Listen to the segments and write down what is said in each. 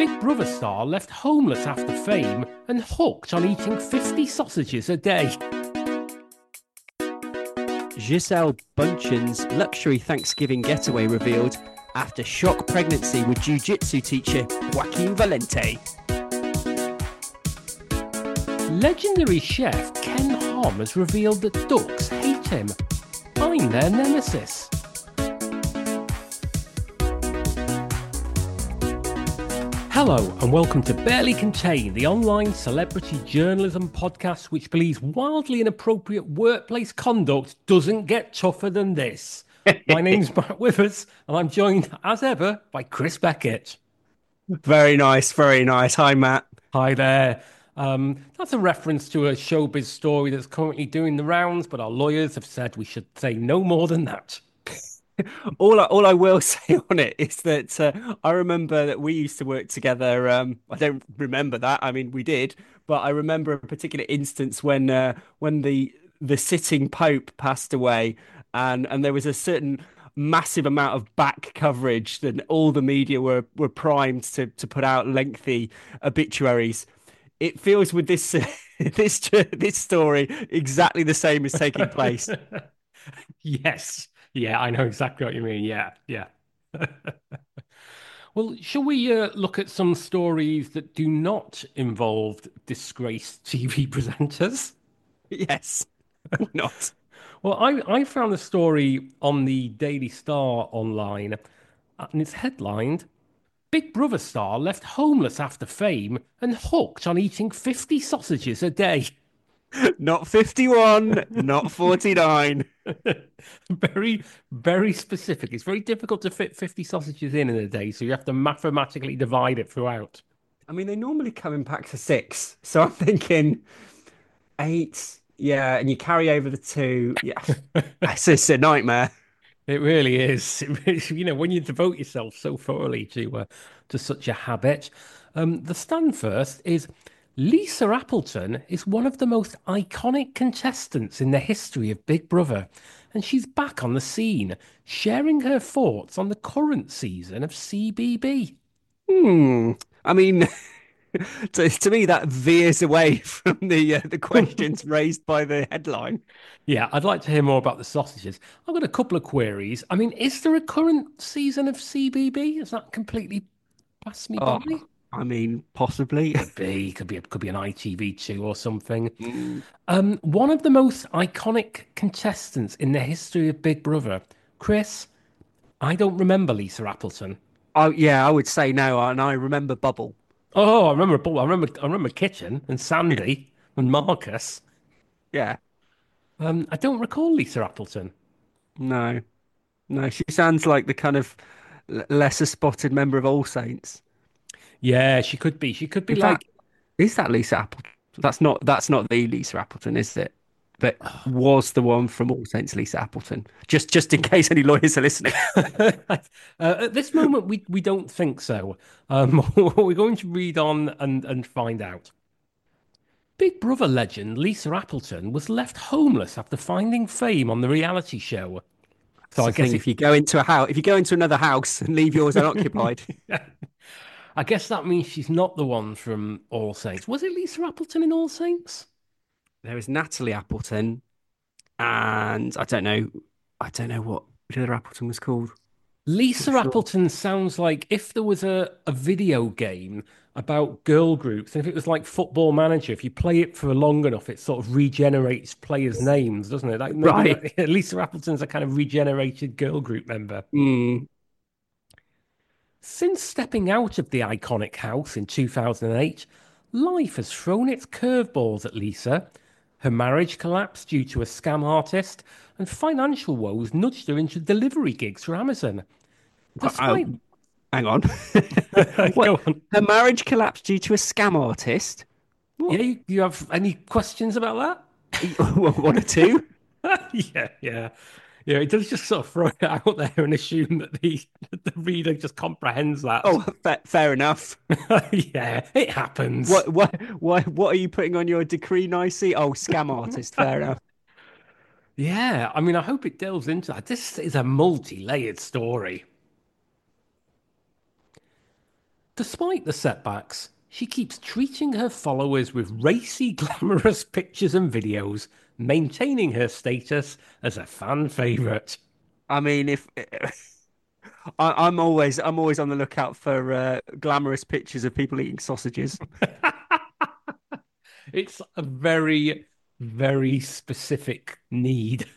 Big Brother star left homeless after fame and hooked on eating 50 sausages a day. Giselle Bundchen's luxury Thanksgiving getaway revealed after shock pregnancy with jiu-jitsu teacher Joaquin Valente. Legendary chef Ken Hom has revealed that ducks hate him. I'm their nemesis. Hello and welcome to Barely Contained, the online celebrity journalism podcast which believes wildly inappropriate workplace conduct doesn't get tougher than this. My name's Matt Withers and I'm joined, as ever, by Chris Beckett. Very nice, very nice. Hi, Matt. Hi there. That's a reference to a showbiz story that's currently doing the rounds, but our lawyers have said we should say no more than that. All I will say on it is that I remember that we used to work together. I don't remember that. I mean, we did, but I remember a particular instance when the sitting Pope passed away, and there was a certain massive amount of back coverage, and all the media were primed to put out lengthy obituaries. It feels with this this story exactly the same is taking place. Yes. Yeah, I know exactly what you mean. Yeah. Well, shall we look at some stories that do not involve disgraced TV presenters? Yes, why not? Well, I found a story on the Daily Star online, and it's headlined Big Brother star left homeless after fame and hooked on eating 50 sausages a day. Not 51, not 49. Very, very specific. It's very difficult to fit 50 sausages in a day, so you have to mathematically divide it throughout. I mean, they normally come in packs of six. So I'm thinking eight. Yeah, and you carry over the two. Yeah, it's a nightmare. It really is. When you devote yourself so thoroughly to such a habit. The stand first is Lisa Appleton is one of the most iconic contestants in the history of Big Brother, and she's back on the scene, sharing her thoughts on the current season of CBB. I mean, to me, that veers away from the questions raised by the headline. Yeah, I'd like to hear more about the sausages. I've got a couple of queries. I mean, is there a current season of CBB? Has that completely passed me by? Oh, I mean, possibly. Could be an ITV2 or something. Mm. One of the most iconic contestants in the history of Big Brother, Chris. I don't remember Lisa Appleton. Oh, yeah, I would say no. And I remember Bubble. Oh, I remember Kitchen and Sandy and Marcus. Yeah, I don't recall Lisa Appleton. no, no. She sounds like the kind of lesser spotted member of All Saints. Yeah, she could be. She could be In fact, like. is that Lisa Appleton? That's not the Lisa Appleton, is it? But was the one from All Saints Lisa Appleton? Just in case any lawyers are listening. At this moment, we don't think so. We're going to read on and find out. Big Brother legend Lisa Appleton was left homeless after finding fame on the reality show. So That's I the guess thing. If you go into a house, if you go into another house and leave yours unoccupied, I guess that means she's not the one from All Saints. Was it Lisa Appleton in All Saints? there is Natalie Appleton, and I don't know what the other Appleton was called. Lisa Not sure. Appleton sounds like if there was a video game about girl groups, and if it was like Football Manager, if you play it for long enough, it sort of regenerates players' names, doesn't it? Like maybe Right. Lisa Appleton's a kind of regenerated girl group member. Mm. Since stepping out of the iconic house in 2008, life has thrown its curveballs at Lisa. Her marriage collapsed due to a scam artist, and financial woes nudged her into delivery gigs for Amazon. Uh, Despite hang on. What? Go on. Her marriage collapsed due to a scam artist. Yeah, What? you have any questions about One or two? that? Yeah. Yeah, it does just sort of throw it out there and assume that the reader just comprehends that. Oh, fair enough. Yeah, it happens. What are you putting on your decree nicey? Oh, scam artist. Fair enough. Yeah, I mean, I hope it delves into that. This is a multi-layered story. Despite the setbacks, she keeps treating her followers with racy, glamorous pictures and videos, maintaining her status as a fan favourite. I mean, if I'm always on the lookout for glamorous pictures of people eating sausages. It's a very, very specific need.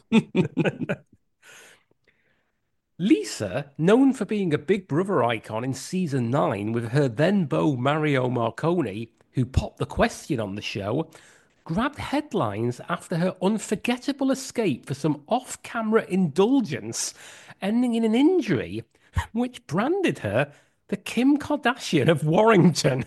Lisa, known for being a Big Brother icon in season 9 with her then beau Mario Marconi, who popped the question on the show, grabbed headlines after her unforgettable escape for some off camera indulgence, ending in an injury which branded her the Kim Kardashian of Warrington.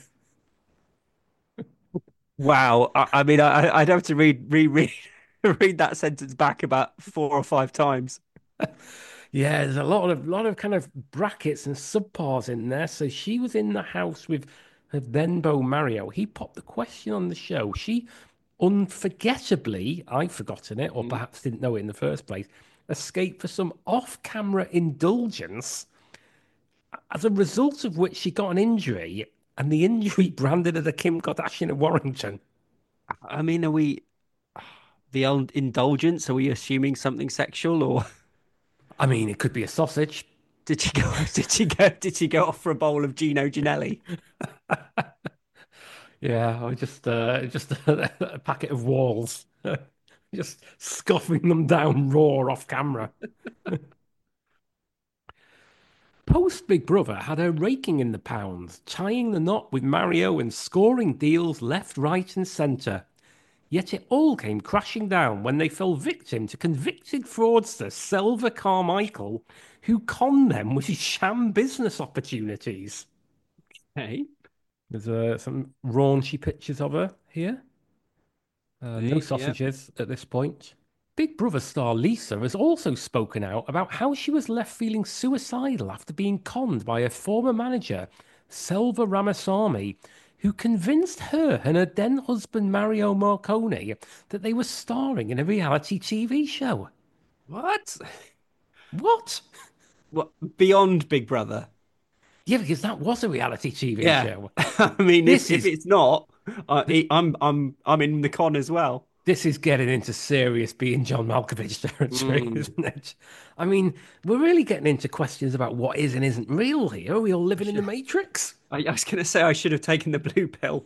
Wow. I mean, I'd have to reread read that sentence back about 4 or 5 times. Yeah, there's a lot of kind of brackets and subpars in there. So she was in the house with her then beau Mario. He popped the question on the show. She unforgettably, I've forgotten it, or Mm. perhaps didn't know it in the first place, escaped for some off-camera indulgence, as a result of which she got an injury, and the injury branded her the Kim Kardashian of Warrington. I mean, are we the old indulgence? Are we assuming something sexual, or I mean, it could be a sausage. did she go? Did she go off for a bowl of Gino Ginelli? Yeah, or just a packet of walls, just scoffing them down raw off camera. Post Big Brother had her raking in the pounds, tying the knot with Mario and scoring deals left, right, and centre. Yet it all came crashing down when they fell victim to convicted fraudster Selva Carmichael, who conned them with sham business opportunities. Hey, There's some raunchy pictures of her here. No hey, yeah. sausages at this point. Big Brother star Lisa has also spoken out about how she was left feeling suicidal after being conned by her former manager, Selva Ramasamy, who convinced her and her then husband Mario Marconi that they were starring in a reality TV show. What? What? What beyond Big Brother? Yeah, because that was a reality TV Yeah. show. I mean, This if is it's not, th- I'm in the con as well. this is getting into serious being John Malkovich territory, Mm. isn't it? I mean, we're really getting into questions about what is and isn't real here. Are we all living in the Matrix? I was going to say I should have taken the blue pill.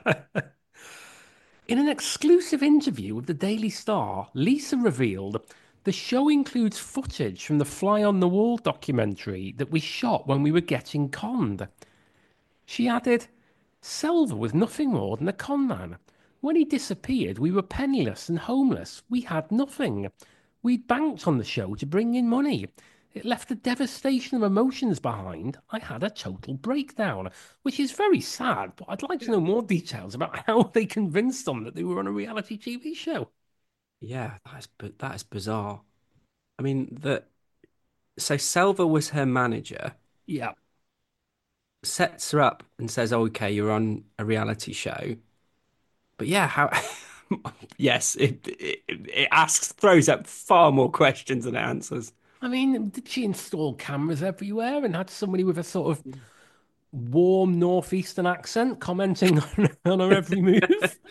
In an exclusive interview with the Daily Star, Lisa revealed the show includes footage from the Fly on the Wall documentary that we shot when we were getting conned. She added, Selva was nothing more than a con man. When he disappeared, we were penniless and homeless. We had nothing. We'd banked on the show to bring in money. It left a devastation of emotions behind. I had a total breakdown, which is very sad, but I'd like to know more details about how they convinced them that they were on a reality TV show. Yeah, that is bizarre. I mean, so Selva was her manager, Yeah. sets her up and says, oh, "Okay, you're on a reality show." But yeah, how? Yes, it asks, throws up far more questions than it answers. I mean, did she install cameras everywhere and had somebody with a sort of warm northeastern accent commenting on her every move?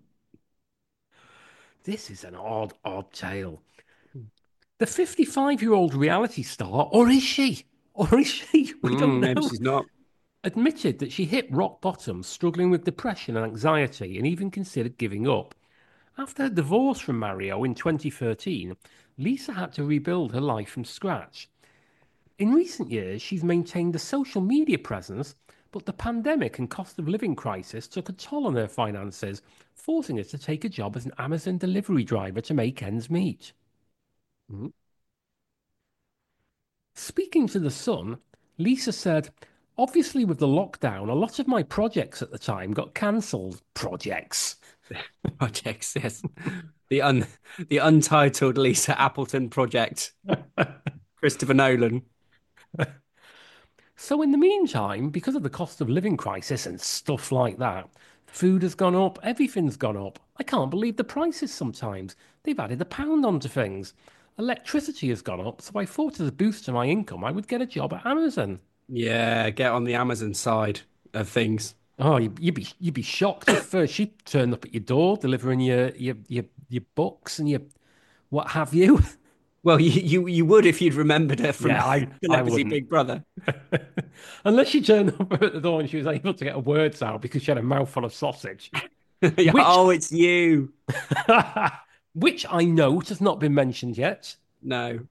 This is an odd, odd tale. The 55-year-old reality star, or is she? Or is she? We don't Maybe know. she's not. Admitted that she hit rock bottom, struggling with depression and anxiety, and even considered giving up. After her divorce from Mario in 2013, Lisa had to rebuild her life from scratch. In recent years, she's maintained a social media presence, but the pandemic and cost of living crisis took a toll on her finances, forcing her to take a job as an Amazon delivery driver to make ends meet. Mhm. Speaking to The Sun, Lisa said, obviously, with the lockdown, a lot of my projects at the time got cancelled. Projects. Projects, yes. The un the untitled Lisa Appleton project, Christopher Nolan. So, in the meantime, because of the cost of living crisis and stuff like that, food has gone up, everything's gone up. I can't believe the prices sometimes. They've added a pound onto things. Electricity has gone up, so I thought as a boost to my income, I would get a job at Amazon. Yeah, get on the Amazon side of things. Oh, you'd be shocked if she turned up at your door delivering your books and your what have you. Well, you would if you'd remembered her from Yeah, I Celebrity wouldn't. Big Brother. Unless she turned up at the door and she was able to get her words out because she had a mouthful of sausage, Yeah, which oh, it's you. which I note has not been mentioned yet. No.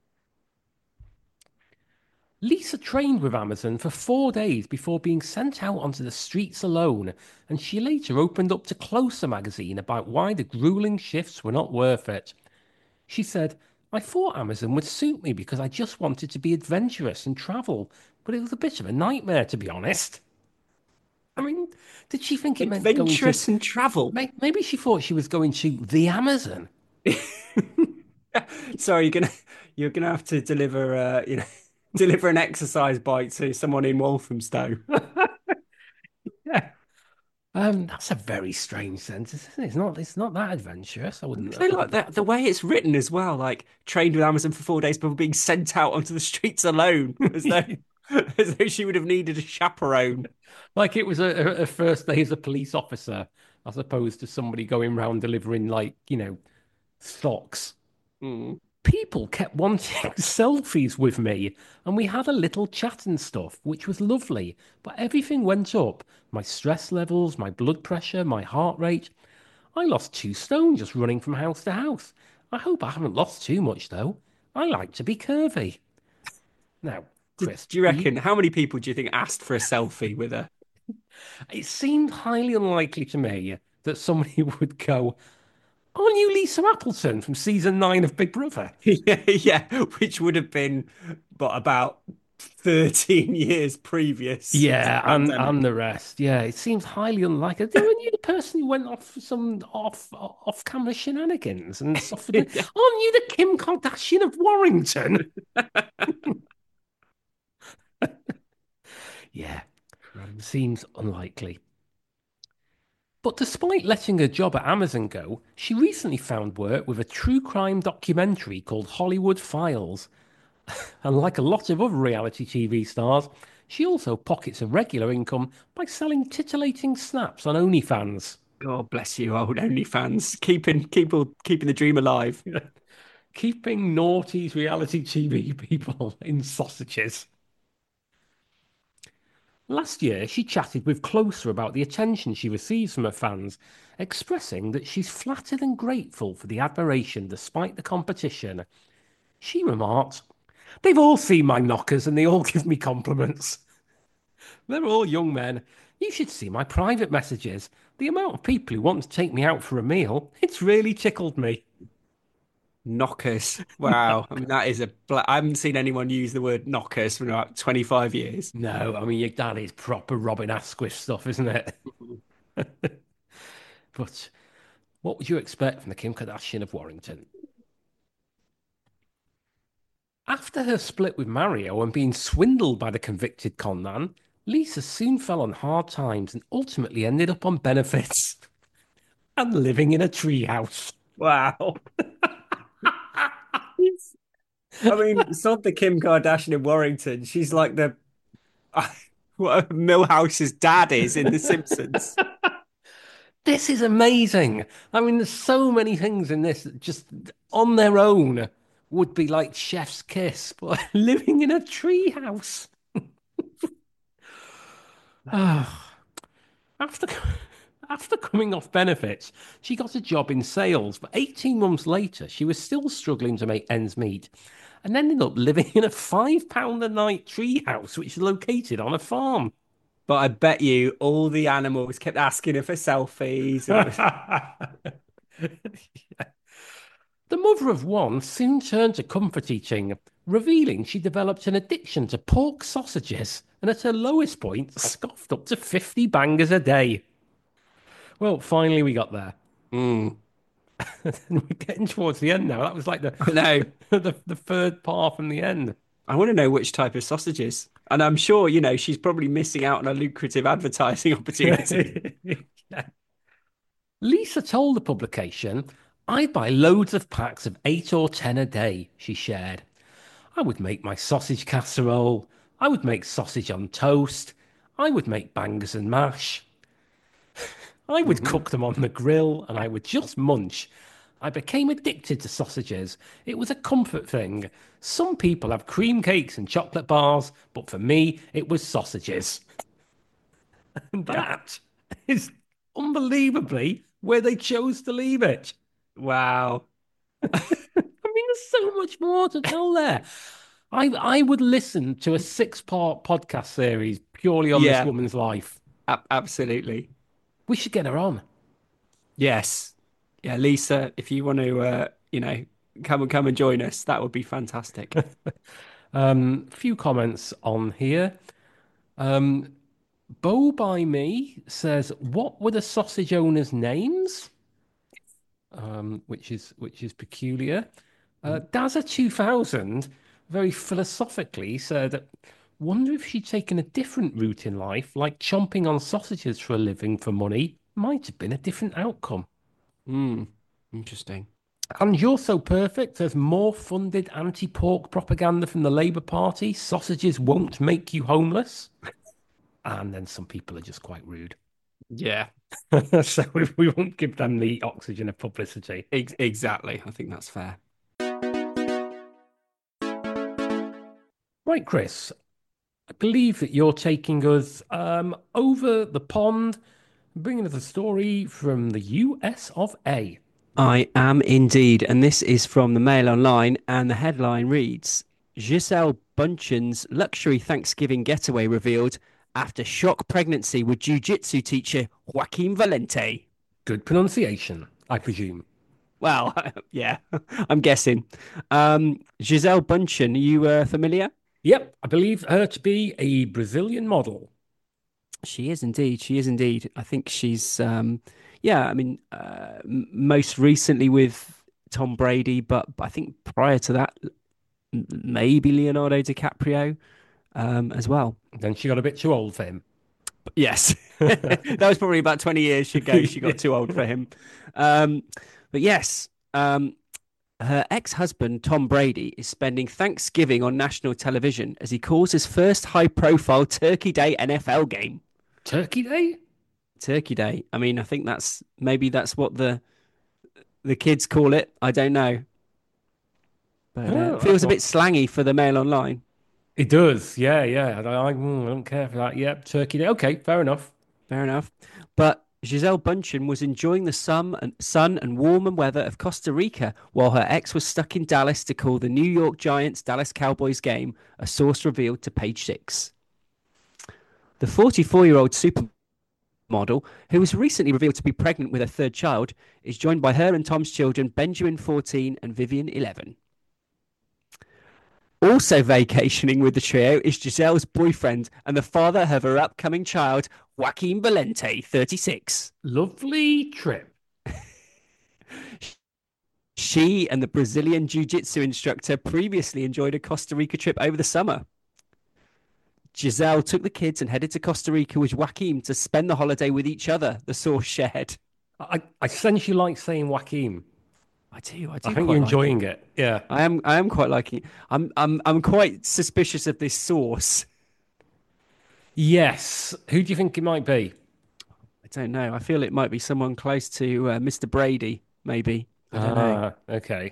Lisa trained with Amazon for 4 days before being sent out onto the streets alone, and she later opened up to Closer magazine about why the grueling shifts were not worth it. She said, I thought Amazon would suit me because I just wanted to be adventurous and travel, but it was a bit of a nightmare, to be honest. I mean, did she think it meant going to. Adventurous and travel. Maybe she thought she was going to the Amazon. Sorry, you're gonna have to deliver deliver an exercise bike to someone in Walthamstow. Yeah. That's a very strange sentence, isn't it? It's not that adventurous. I wouldn't. I I like wouldn't. that the way it's written as well, like trained with Amazon for 4 days before being sent out onto the streets alone, as though she would have needed a chaperone. Like it was a first day as a police officer, as opposed to somebody going around delivering like socks. Mm. People kept wanting selfies with me, and we had a little chat and stuff, which was lovely. But everything went up. My stress levels, my blood pressure, my heart rate. I lost 2 stone just running from house to house. I hope I haven't lost too much, though. I like to be curvy. Now, Chris, Do you reckon how many people do you think asked for a selfie with her? it seemed highly unlikely to me that somebody would go, Aren't you Lisa Appleton from season 9 of Big Brother? Yeah, yeah, which would have been about 13 years previous to Yeah, the pandemic. and the rest. Yeah, it seems highly unlikely. Weren't you the person who went off for some off camera shenanigans and suffered? Aren't Yeah. you the Kim Kardashian of Warrington? Yeah, seems unlikely. But despite letting her job at Amazon go, she recently found work with a true crime documentary called Hollywood Files. And like a lot of other reality TV stars, she also pockets a regular income by selling titillating snaps on OnlyFans. God bless you, old OnlyFans, keeping the dream alive. Keeping naughty reality TV people in sausages. Last year, she chatted with Closer about the attention she receives from her fans, expressing that she's flattered and grateful for the admiration despite the competition. She remarked, They've all seen my knockers and they all give me compliments. They're all young men. You should see my private messages. The amount of people who want to take me out for a meal, it's really tickled me. Knockers. Wow. I mean, that is I haven't seen anyone use the word knockers for about 25 years. No, I mean, that is proper Robin Asquith stuff, isn't it? But what would you expect from the Kim Kardashian of Warrington? After her split with Mario and being swindled by the convicted con man, Lisa soon fell on hard times and ultimately ended up on benefits and living in a treehouse. Wow. I mean, sod the Kim Kardashian in Warrington. She's like the what Milhouse's dad is in The Simpsons. This is amazing. I mean, there's so many things in this that just on their own would be like chef's kiss, but living in a treehouse. After after coming off benefits, she got a job in sales, but 18 months later, she was still struggling to make ends meet and ended up living in a £5 a night treehouse, which is located on a farm. But I bet you all the animals kept asking her for selfies, and it was The mother of one soon turned to comfort eating, revealing she developed an addiction to pork sausages and at her lowest point scoffed up to 50 bangers a day. Well, finally we got there. mm, We're getting towards the end now. That was like the I know. the third part from the end. I want to know which type of sausages. And I'm sure, she's probably missing out on a lucrative advertising opportunity. Lisa told the publication, I'd buy loads of packs of 8 or 10 a day, she shared. I would make my sausage casserole. I would make sausage on toast. I would make bangers and mash. I would Hmm. cook them on the grill and I would just munch. I became addicted to sausages. It was a comfort thing. Some people have cream cakes and chocolate bars, but for me, it was sausages. And Yeah. that is unbelievably where they chose to leave it. Wow. I mean, there's so much more to tell there. I would listen to a six-part podcast series purely on this Yeah, woman's life. absolutely. We should get her on. Yes. Yeah, Lisa, if you want to, come and join us, that would be fantastic. Few comments on here. Um, Bo by me says, "What were the sausage owners' names?" Which is peculiar. Dazza 2000 very philosophically said, "Wonder if she'd taken a different route in life, like chomping on sausages for a living for money, might have been a different outcome." Hmm. Interesting. And You're So Perfect says, "More funded anti-pork propaganda from the Labour Party. Sausages won't make you homeless." And then some people are just quite rude. Yeah, So we won't give them the oxygen of publicity. exactly. I think that's fair. Right, Chris, I believe that you're taking us over the pond, bringing us a story from the US of A. I am indeed. And this is from the Mail Online. And the headline reads Giselle Bundchen's luxury Thanksgiving getaway revealed after shock pregnancy with jiu-jitsu teacher Joaquin Valente. Good pronunciation, I presume. Well, yeah, I'm guessing. Giselle Bundchen, are you familiar? Yep, I believe her to be a Brazilian model. She is indeed. She is indeed. I think she's, yeah, I mean, most recently with Tom Brady, but I think prior to that, maybe Leonardo DiCaprio as well. Then she got a bit too old for him. But yes, that was probably about 20 years ago. She got too old for him. Um, but yes, her ex-husband, Tom Brady, is spending Thanksgiving on national television as he calls his first high-profile Turkey Day NFL game. Turkey Day? Turkey Day. I mean, I think that's what the kids call it. I don't know, but Oh, feels a well, bit slangy for the Mail Online. it does. Yeah, yeah. I don't care for that. Yep, Turkey Day. Okay, fair enough. Fair enough. But Giselle Bundchen was enjoying the sun and warmer weather of Costa Rica while her ex was stuck in Dallas to call the New York Giants Dallas Cowboys game, a source revealed to Page Six. The 44-year-old supermodel, who was recently revealed to be pregnant with her third child, is joined by her and Tom's children, Benjamin, 14, and Vivian, 11. Also vacationing with the trio is Giselle's boyfriend and the father of her upcoming child, Joaquin Valente, 36. Lovely trip. She and the Brazilian jiu-jitsu instructor previously enjoyed a Costa Rica trip over the summer. Giselle took the kids and headed to Costa Rica with Joaquin to spend the holiday with each other, the source shared. I sense you like saying Joaquin. I I do think you're quite like it. enjoying it. Yeah. I am quite liking it. I'm quite suspicious of this source. Yes. Who do you think it might be? I don't know. I feel it might be someone close to Mr. Brady, maybe. I don't know. Ah, okay.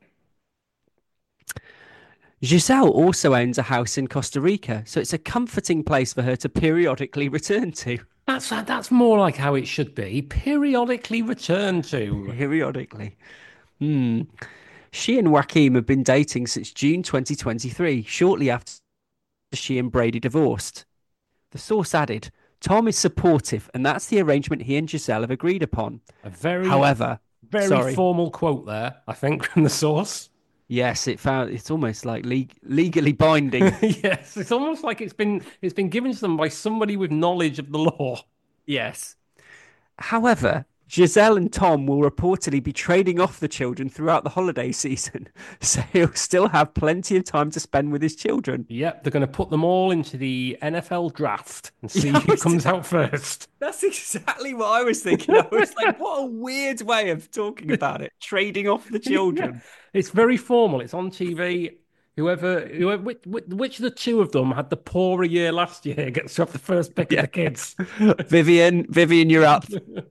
Giselle also owns a house in Costa Rica, so it's a comforting place for her to periodically return to. That's more like how it should be. Periodically return to. Periodically. Hmm. She and Joaquin have been dating since June 2023, shortly after she and Brady divorced. The source added, Tom is supportive, and that's the arrangement he and Giselle have agreed upon. A very, However, very sorry. formal quote there, I think, from the source. Yes, it's almost like legally binding. Yes, it's almost like it's been given to them by somebody with knowledge of the law. Yes. However, Giselle and Tom will reportedly be trading off the children throughout the holiday season, so he'll still have plenty of time to spend with his children. Yep, they're going to put them all into the NFL draft and see Yeah, who comes out first. that's exactly what I was thinking. I was like, what a weird way of talking about it. Trading off the Yeah, children. it's very formal. It's on TV. Whoever, which of the two of them had the poorer year last year gets to have the first pick of Yeah. the kids. Vivian, you're up.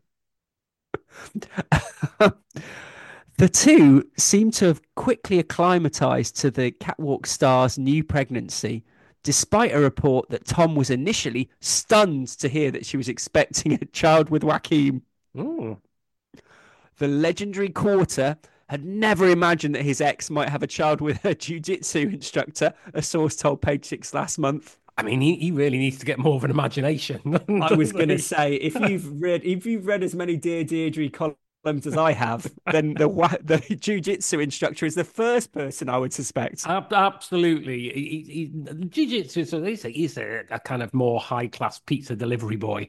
The two seem to have quickly acclimatized to the catwalk star's new pregnancy, despite a report that Tom was initially stunned to hear that she was expecting a child with Joaquin. Mm. The legendary quarter had never imagined that his ex might have a child with her jiu-jitsu instructor, a source told Page Six last month. I mean, he really needs to get more of an imagination, I was doesn't gonna he? say, if you've read as many Dear Deirdre columns as I have, then the jiu-jitsu instructor is the first person I would suspect. Absolutely. Jiu-jitsu, so they say he's a kind of more high-class pizza delivery boy.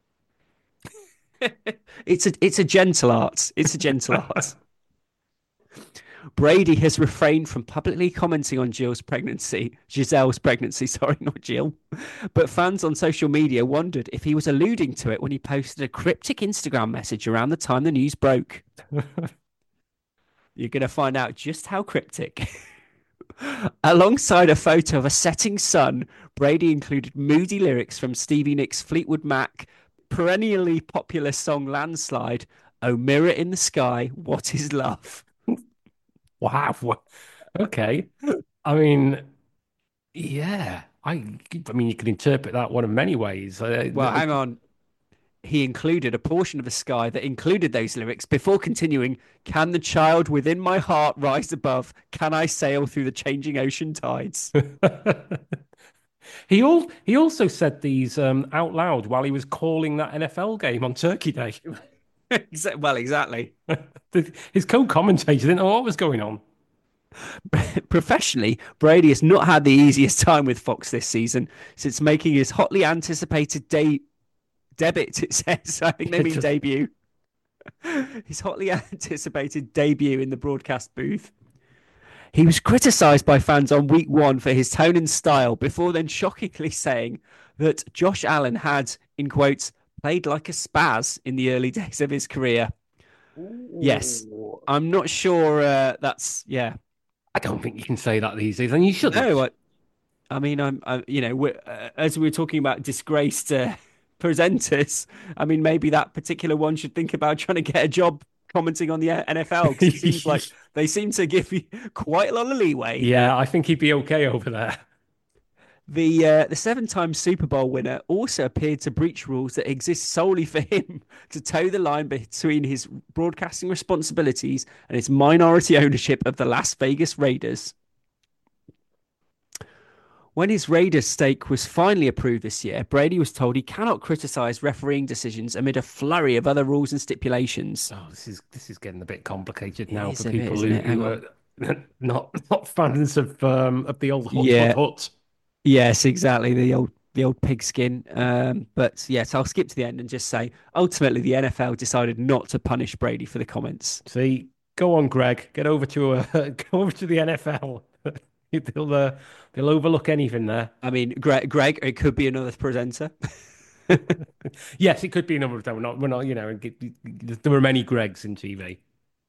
It's a gentle art. It's a gentle art. Brady has refrained from publicly commenting on Giselle's pregnancy, sorry, not Jill. But fans on social media wondered if he was alluding to it when he posted a cryptic Instagram message around the time the news broke. You're going to find out just how cryptic. Alongside a photo of a setting sun, Brady included moody lyrics from Stevie Nicks' Fleetwood Mac, perennially popular song Landslide, Oh Mirror in the Sky, What is Love? Wow. Okay. I mean, yeah. I mean, you could interpret that one of many ways. Well, hang on. He included a portion of the sky that included those lyrics before continuing, Can the child within my heart rise above? Can I sail through the changing ocean tides? He also said these out loud while he was calling that NFL game on Turkey Day. Well, exactly. His co-commentator didn't know what was going on. Professionally, Brady has not had the easiest time with Fox this season since making his hotly anticipated debut. It says, I think they mean Just debut. His hotly anticipated debut in the broadcast booth. He was criticised by fans on week one for his tone and style before then shockingly saying that Josh Allen had, in quotes, played like a spaz in the early days of his career. Yes, Ooh. I'm not sure that's, yeah. I don't think you can say that these days, and you No, shouldn't. I mean, as we were talking about disgraced presenters, I mean, maybe that particular one should think about trying to get a job commenting on the NFL because it seems like they seem to give you quite a lot of leeway. Yeah, I think he'd be okay over there. The seven-time Super Bowl winner also appeared to breach rules that exist solely for him to toe the line between his broadcasting responsibilities and his minority ownership of the Las Vegas Raiders. When his Raiders stake was finally approved this year, Brady was told he cannot criticize refereeing decisions amid a flurry of other rules and stipulations. Oh, this is getting a bit complicated It now for is a bit, people isn't it? who Hang are on. not fans of the old hut hut Yeah, hut. yes, exactly. The old pigskin. But yes, I'll skip to the end and just say ultimately the NFL decided not to punish Brady for the comments. See, go on, Greg. Get over to go over to the NFL. They'll overlook anything there. I mean, Greg, it could be another presenter. Yes, it could be a number of them. We're not. There are many Gregs in TV.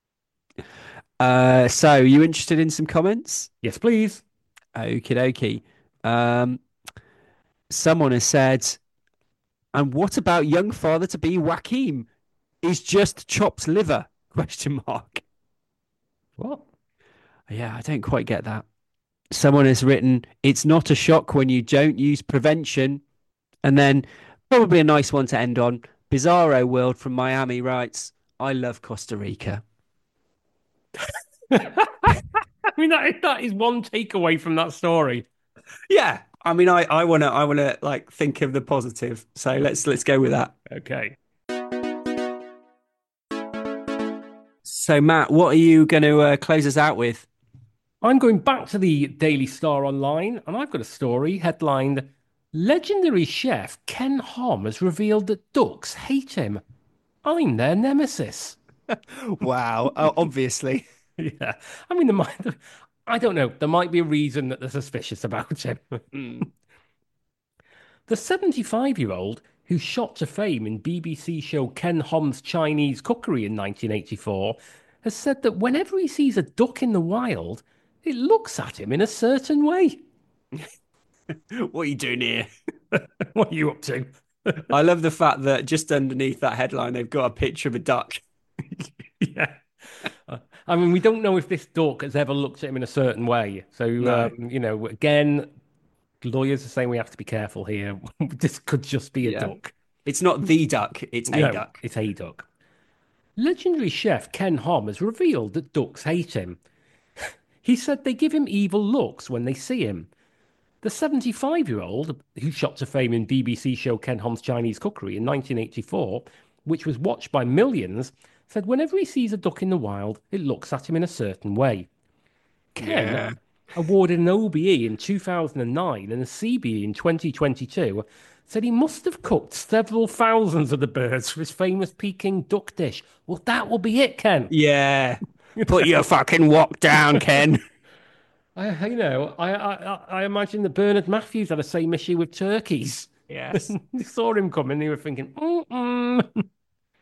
So you interested in some comments? Yes, please. Okie dokie. Um, Someone has said, and what about young father to be Joaquin? Is just chopped liver? Question mark. What? Yeah, I don't quite get that. Someone has written, it's not a shock when you don't use prevention. And then probably a nice one to end on. Bizarro World from Miami writes, I love Costa Rica. I mean, that is one takeaway from that story. Yeah. I mean, I wanna like think of the positive. So let's go with that. Okay. So Matt, what are you going to close us out with? I'm going back to the Daily Star Online, and I've got a story headlined Legendary chef Ken Hom has revealed that ducks hate him. I'm their nemesis. Wow, obviously. Yeah. I mean, I don't know. There might be a reason that they're suspicious about him. Mm. The 75-year-old, who shot to fame in BBC show Ken Hom's Chinese Cookery in 1984, has said that whenever he sees a duck in the wild, It looks at him in a certain way. What are you doing here? What are you up to? I love the fact that just underneath that headline, they've got a picture of a duck. Yeah. I mean, we don't know if this duck has ever looked at him in a certain way. So, No. again, lawyers are saying we have to be careful here. This could just be a Yeah. duck. It's not the duck, it's a No, duck. it's a duck. Legendary chef Ken Hom has revealed that ducks hate him. He said they give him evil looks when they see him. The 75-year-old, who shot to fame in BBC show Ken Hom's Chinese Cookery in 1984, which was watched by millions, said whenever he sees a duck in the wild, it looks at him in a certain way. Ken, Yeah. awarded an OBE in 2009 and a CBE in 2022, said he must have cooked several thousands of the birds for his famous Peking duck dish. Well, that will be it, Ken. Yeah. Put your fucking wok down, Ken. I imagine that Bernard Matthews had the same issue with turkeys. Yes. They saw him coming, they were thinking, mm-mm.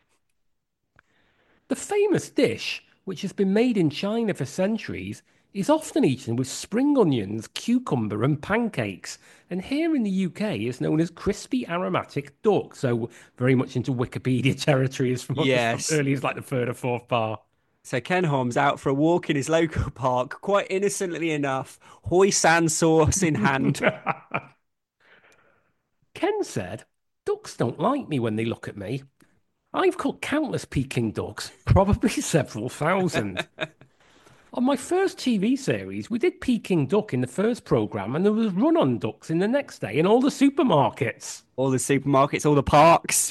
The famous dish, which has been made in China for centuries, is often eaten with spring onions, cucumber, and pancakes. And here in the UK is known as crispy aromatic duck. So very much into Wikipedia territory as from as Yes. early as like the third or fourth bar. So Ken Hom's out for a walk in his local park, quite innocently enough, Hoi San sauce in hand. Ken said, ducks don't like me when they look at me. I've cooked countless Peking ducks, probably several thousand. On my first TV series, we did Peking duck in the first program, and there was run-on ducks in the next day in all the supermarkets. All the supermarkets, all the parks.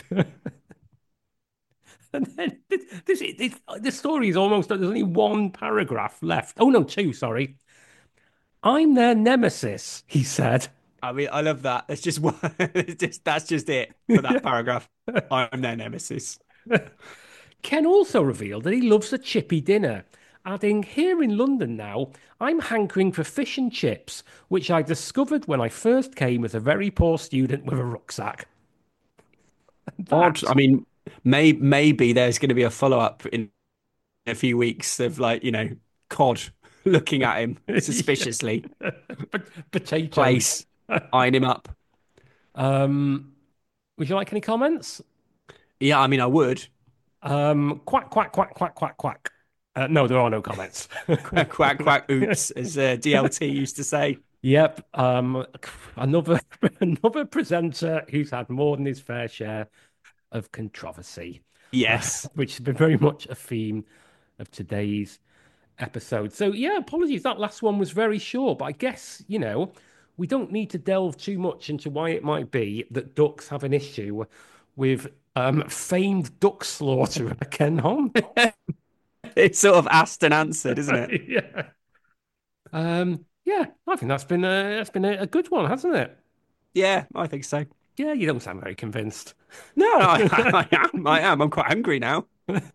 And then this story is almost there's only one paragraph left. Oh no, two, sorry. I'm their nemesis, he said. I mean, I love that. That's just one. That's just it for that paragraph. I'm their nemesis. Ken also revealed that he loves a chippy dinner, adding, here in London now, I'm hankering for fish and chips, which I discovered when I first came as a very poor student with a rucksack. Odd. That, I mean, maybe there's going to be a follow up in a few weeks of like, COD looking at him suspiciously. potatoes. Place, eyeing him up. Um, would you like any comments? Yeah, I mean, I would. Quack, quack, quack, quack, quack, quack. No, there are no comments. Quack, quack, quack, oops, as DLT used to say. Yep. Another another presenter who's had more than his fair share of controversy, Yes. which has been very much a theme of today's episode. So yeah, apologies. That last one was very short, but I guess, we don't need to delve too much into why it might be that ducks have an issue with famed duck slaughterer Ken Hom. It's sort of asked and answered, isn't it? Yeah. Yeah, I think that's been a good one, hasn't it? Yeah, I think so. Yeah, you don't sound very convinced. No, I am. I am. I'm quite hungry now.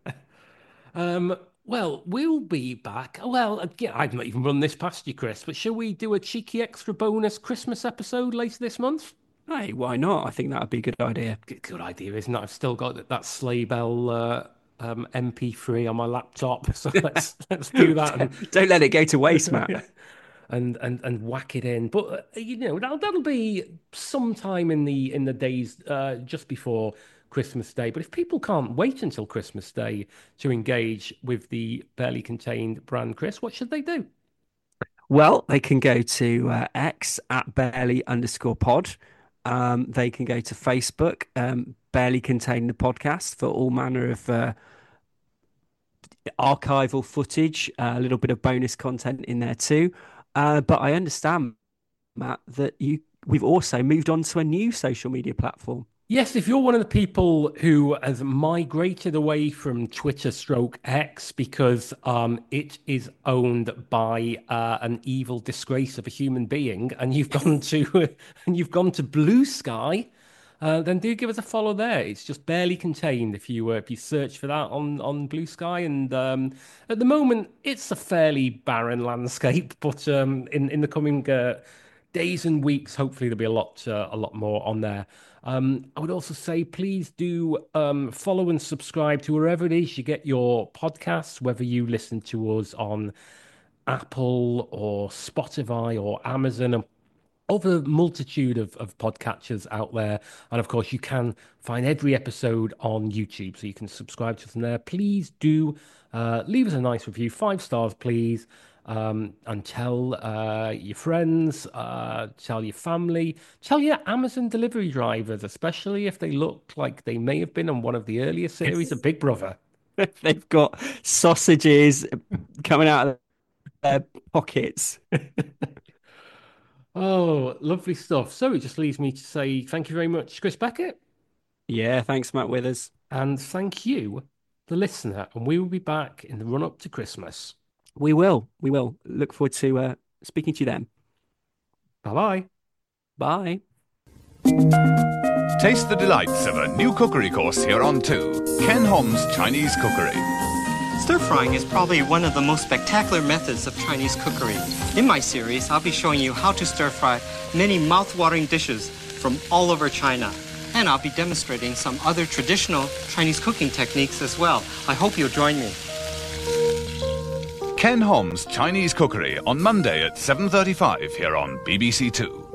Well, we'll be back. Well, again, I've not even run this past you, Chris, but shall we do a cheeky extra bonus Christmas episode later this month? Hey, why not? I think that would be a good idea. Good idea, isn't it? I've still got that Sleigh Bell MP3 on my laptop, so let's do that Don't let it go to waste, Matt. and whack it in. But that'll be sometime in the days just before Christmas Day. But if people can't wait until Christmas Day to engage with the Barely Contained brand, Chris, what should they do? Well, they can go to X at barely_pod. They can go to Facebook, barely contain the podcast for all manner of archival footage, a little bit of bonus content in there too. But I understand, Matt, that we've also moved on to a new social media platform. Yes, if you're one of the people who has migrated away from Twitter stroke X because it is owned by an evil disgrace of a human being, and you've gone to and you've gone to Blue Sky, then do give us a follow there. It's just Barely Contained if you search for that on Blue Sky. And at the moment, it's a fairly barren landscape, but in the coming days and weeks, hopefully there'll be a lot more on there. I would also say please do follow and subscribe to wherever it is you get your podcasts, whether you listen to us on Apple or Spotify or Amazon and other multitude of podcatchers out there. And of course, you can find every episode on YouTube, so you can subscribe to us on there. Please do leave us a nice review, 5 stars, please. And tell your friends, tell your family, tell your Amazon delivery drivers, especially if they look like they may have been on one of the earlier series of Big Brother. They've got sausages coming out of their pockets. Oh, lovely stuff. So it just leaves me to say thank you very much, Chris Beckett, Yeah, thanks, Matt Withers. and thank you, the listener. And we will be back in the run up to Christmas. We will. We will. Look forward to speaking to you then. Bye bye. Bye. Taste the delights of a new cookery course here on 2, Ken Hom's Chinese Cookery. Stir frying is probably one of the most spectacular methods of Chinese cookery. In my series, I'll be showing you how to stir fry many mouth-watering dishes from all over China. And I'll be demonstrating some other traditional Chinese cooking techniques as well. I hope you'll join me. Ken Hom's Chinese Cookery on Monday at 7:35 here on BBC 2.